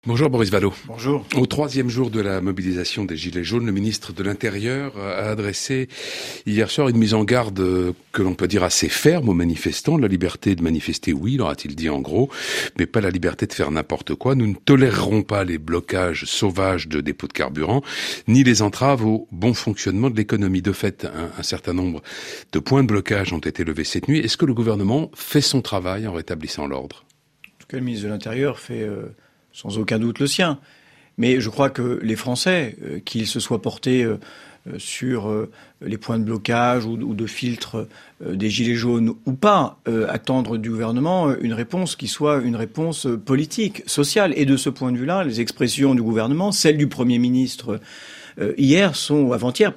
Bonjour Boris Vallaud. Bonjour. Au troisième jour de la mobilisation des Gilets jaunes, le ministre de l'Intérieur a adressé hier soir une mise en garde que l'on peut dire assez ferme aux manifestants. La liberté de manifester, oui, leur a-t-il dit en gros, mais pas la liberté de faire n'importe quoi. Nous ne tolérerons pas les blocages sauvages de dépôts de carburant, ni les entraves au bon fonctionnement de l'économie. De fait, un certain nombre de points de blocage ont été levés cette nuit. Est-ce que le gouvernement fait son travail en rétablissant l'ordre ? En tout cas, le ministre de l'Intérieur fait sans aucun doute le sien. Mais je crois que les Français, qu'ils se soient portés sur les points de blocage ou de filtre des Gilets jaunes ou pas, attendent du gouvernement une réponse qui soit une réponse politique, sociale. Et de ce point de vue-là, les expressions du gouvernement, celles du Premier ministre avant-hier,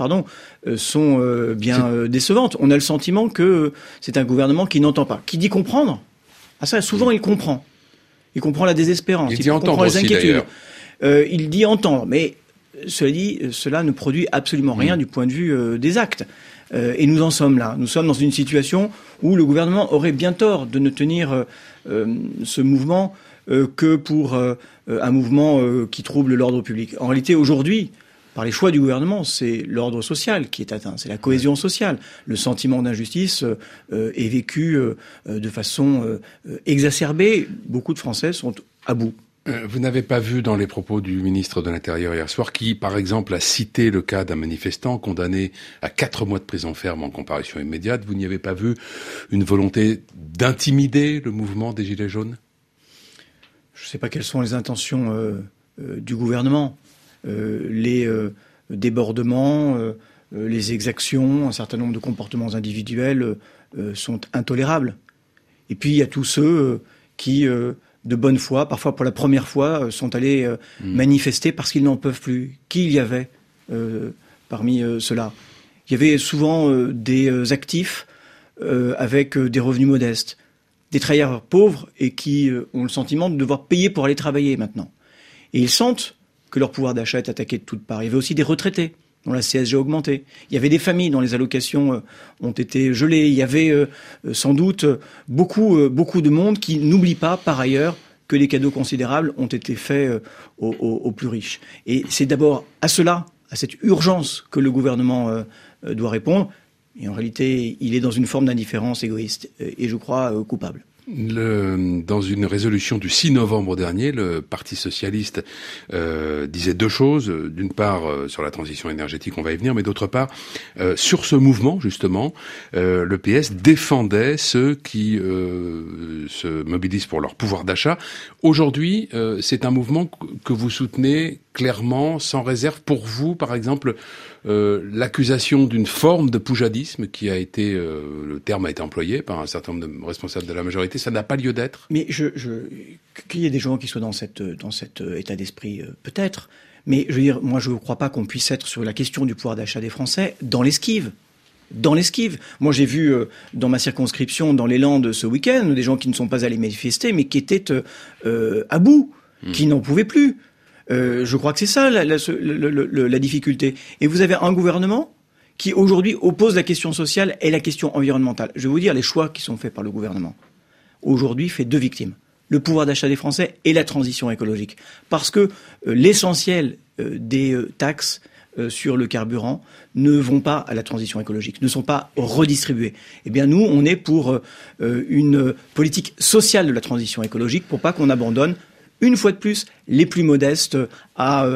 sont bien décevantes. On a le sentiment que c'est un gouvernement qui n'entend pas, qui dit comprendre. Ah ça, souvent, il comprend. Il comprend la désespérance, il comprend les inquiétudes. Il dit entendre, mais cela dit, cela ne produit absolument rien du point de vue des actes. Et nous en sommes là. Nous sommes dans une situation où le gouvernement aurait bien tort de ne tenir ce mouvement que pour un mouvement qui trouble l'ordre public. En réalité, aujourd'hui, par les choix du gouvernement, c'est l'ordre social qui est atteint, c'est la cohésion sociale. Le sentiment d'injustice est vécu de façon exacerbée. Beaucoup de Français sont à bout. Vous n'avez pas vu dans les propos du ministre de l'Intérieur hier soir qui, par exemple, a cité le cas d'un manifestant condamné à 4 mois de prison ferme en comparution immédiate. Vous n'y avez pas vu une volonté d'intimider le mouvement des Gilets jaunes ? Je ne sais pas quelles sont les intentions du gouvernement. Les débordements, les exactions, un certain nombre de comportements individuels sont intolérables. Et puis il y a tous ceux qui, de bonne foi, parfois pour la première fois, sont allés manifester parce qu'ils n'en peuvent plus. Qui il y avait parmi ceux-là ? Il y avait souvent des actifs avec des revenus modestes, des travailleurs pauvres et qui ont le sentiment de devoir payer pour aller travailler maintenant. Et ils sentent que leur pouvoir d'achat est attaqué de toutes parts. Il y avait aussi des retraités dont la CSG a augmenté. Il y avait des familles dont les allocations ont été gelées. Il y avait sans doute beaucoup de monde qui n'oublie pas, par ailleurs, que les cadeaux considérables ont été faits aux plus riches. Et c'est d'abord à cela, à cette urgence, que le gouvernement doit répondre. Et en réalité, il est dans une forme d'indifférence égoïste et, je crois, coupable. Dans une résolution du 6 novembre dernier, le Parti socialiste disait deux choses. D'une part, sur la transition énergétique, on va y venir, mais d'autre part, sur ce mouvement, justement, le PS défendait ceux qui se mobilisent pour leur pouvoir d'achat. Aujourd'hui, c'est un mouvement que vous soutenez clairement, sans réserve. Pour vous, par exemple, l'accusation d'une forme de poujadisme qui a été, le terme a été employé par un certain nombre de responsables de la majorité, ça n'a pas lieu d'être. Mais qu'il y ait des gens qui soient dans cet état d'esprit, peut-être. Mais je veux dire, moi je ne crois pas qu'on puisse être sur la question du pouvoir d'achat des Français dans l'esquive. Dans l'esquive. Moi j'ai vu dans ma circonscription, dans les Landes ce week-end, des gens qui ne sont pas allés manifester, mais qui étaient à bout, qui n'en pouvaient plus. Je crois que c'est ça la difficulté. Et vous avez un gouvernement qui aujourd'hui oppose la question sociale et la question environnementale. Je vais vous dire les choix qui sont faits par le gouvernement. Aujourd'hui fait deux victimes. Le pouvoir d'achat des Français et la transition écologique. Parce que l'essentiel des taxes sur le carburant ne vont pas à la transition écologique, ne sont pas redistribuées. Eh bien nous, on est pour une politique sociale de la transition écologique pour pas qu'on abandonne une fois de plus, les plus modestes à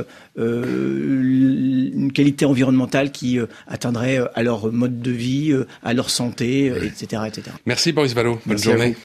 une qualité environnementale qui atteindrait à leur mode de vie, à leur santé, etc., etc. Merci Boris Vallaud. Bonne journée.